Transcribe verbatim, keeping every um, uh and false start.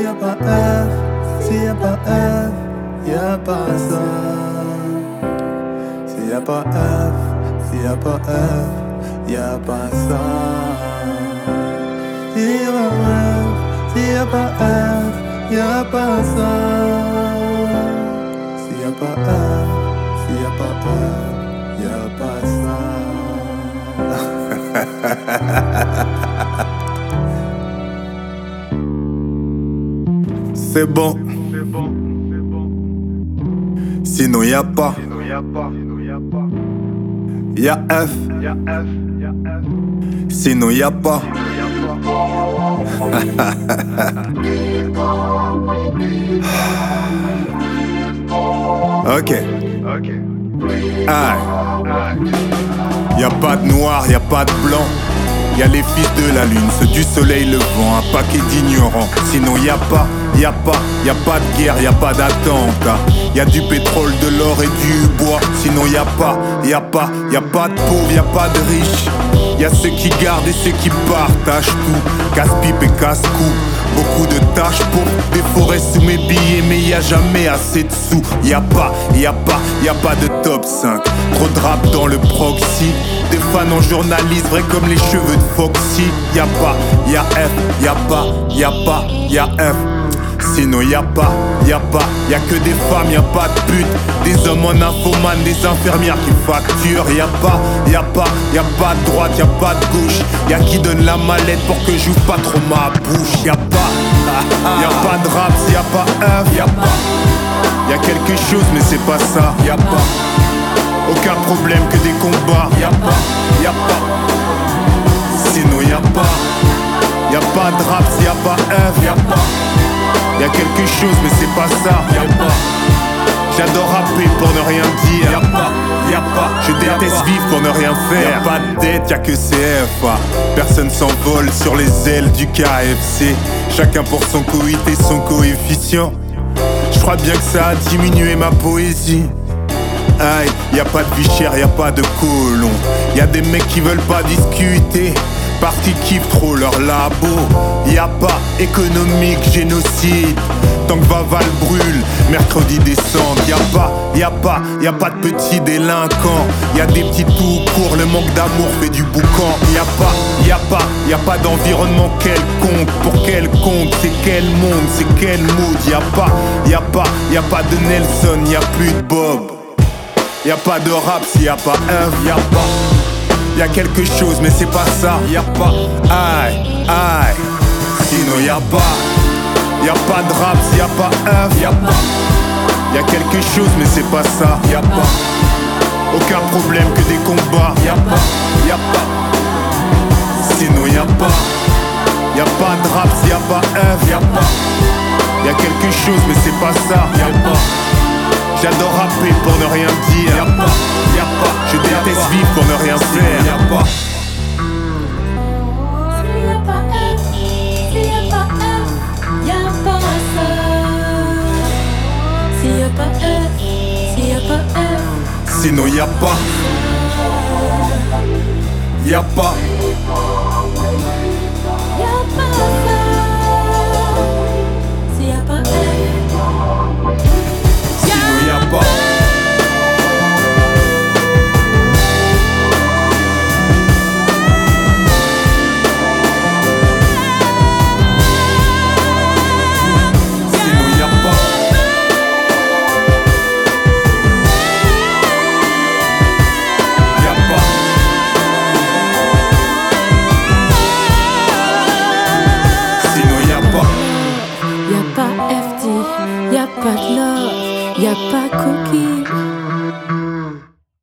y'a pas F, s'il y a pas F, y'a pas ça. S'il y a pas F, s'il y a pas F, y'a pas ça. S'il y a pas F, s'il y a pas F, y'a pas ça. S'il y a pas F, s'il y a pas F, y'a pas ça. C'est bon. Sinon y'a pas. Y'a F. Sinon y'a pas. Ok. Aïe. Y'a pas de noir, y'a pas de blanc. Y'a les fils de la lune, ceux du soleil levant, un paquet d'ignorants. Sinon y'a pas, y'a pas, y'a pas de guerre, y'a pas d'attentat. Y'a du pétrole, de l'or et du bois. Sinon y'a pas, y'a pas, y'a pas de pauvres, y'a pas de riches. Y'a ceux qui gardent et ceux qui partagent tout. Casse-pipe et casse-cou. Beaucoup de tâches pour des forêts sous mes billets, mais y a jamais assez de sous. Y'a pas, y'a pas, y'a pas de top cinq. Trop de rap dans le proxy. Des fans en journaliste, vrai comme les cheveux de Foxy. Y'a pas, y'a F, y'a pas, y'a pas, y'a F. Sinon y'a pas, y'a pas, y'a que des femmes, y'a pas de putes. Des hommes en infomane, des infirmières qui facturent. Y'a pas, y'a pas, y'a pas de droite, y'a pas de gauche. Y'a qui donne la mallette pour que j'ouvre pas trop ma bouche. Y'a pas, y'a pas de rap, y'a pas F, y'a pas. Y'a quelque chose mais c'est pas ça, y'a pas. Aucun problème que des combats, y'a pas, y'a pas. Sinon y'a pas, y'a pas de rap, y'a pas F, y'a pas. Y'a quelque chose mais c'est pas ça, y'a pas. J'adore rapper pour ne rien dire, y'a pas, y'a pas. Je déteste vivre pour ne rien faire. Y'a pas de dette, y'a que C F A. Personne s'envole sur les ailes du K F C. Chacun pour son coït et son coefficient. Je crois bien que ça a diminué ma poésie. Aïe, y'a pas de vie chère, y'a pas de colon. Y'a des mecs qui veulent pas discuter parce qu'ils kiffent trop leur labo. Y'a pas économique, génocide. Tant que Vaval brûle, mercredi décembre. Y'a pas, y'a pas, y'a pas de petits délinquants. Y'a des petits tout courts, le manque d'amour fait du boucan. Y'a pas, y'a pas, y'a pas d'environnement quelconque. Pour quel compte, c'est quel monde, c'est quel mood. Y'a pas, y'a pas, y'a pas de Nelson, y'a plus de Bob. Y'a pas de rap s'il y a pas F, y'a pas. Y'a quelque chose mais c'est pas ça, y'a pas. Aïe, aïe. Sinon y'a pas. Y'a pas de rap s'il y a pas F, y'a pas. Y'a quelque chose mais c'est pas ça, y'a pas. Aucun problème que des combats, y'a pas, y'a pas. Sinon y'a pas. Y'a pas de rap s'il y a pas F, y'a pas. Y'a quelque chose mais c'est pas ça, y'a pas. J'adore rapper pour ne rien dire, y'a pas, y'a pas. Je déteste vivre pour ne rien faire, y'a pas. S'il y a pas F, s'il y a pas F, y'a pas ça. S'il y a pas F, s'il y a pas F, sinon y'a pas. Y'a pas. y'a pas ça. S'il y a pas F, Sinon y'a pas. Sinon y'a pas. Y'a pas. Sinon y'a pas. y'a pas F D, y'a pas de love, y'a pas cookie.